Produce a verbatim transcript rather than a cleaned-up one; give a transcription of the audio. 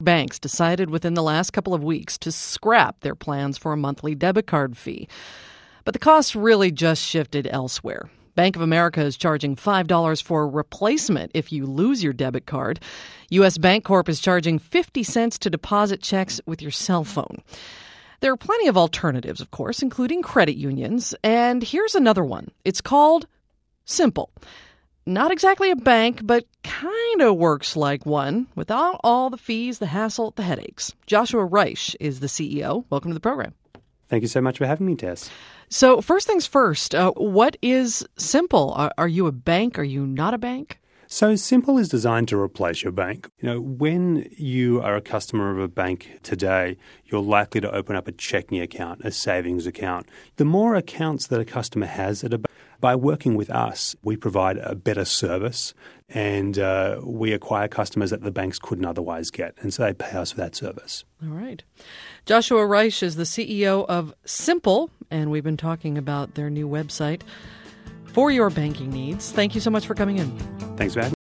banks decided within the last couple of weeks to scrap their plans for a monthly debit card fee. But the costs really just shifted elsewhere. Bank of America is charging five dollars for a replacement if you lose your debit card. U S. Bancorp is charging fifty cents to deposit checks with your cell phone. There are plenty of alternatives, of course, including credit unions. And here's another one. It's called Simple. Not exactly a bank, but kind of works like one without all the fees, the hassle, the headaches. Joshua Reich is the C E O. Welcome to the program. Thank you so much for having me, Tess. So first things first, uh, what is Simple? Are, are you a bank? Are you not a bank? So Simple is designed to replace your bank. You know, when you are a customer of a bank today, you're likely to open up a checking account, a savings account. The more accounts that a customer has at a bank, by working with us, we provide a better service and uh, we acquire customers that the banks couldn't otherwise get. And so they pay us for that service. All right. Joshua Reich is the C E O of Simple, and we've been talking about their new website for your banking needs. Thank you so much for coming in. Thanks for having me.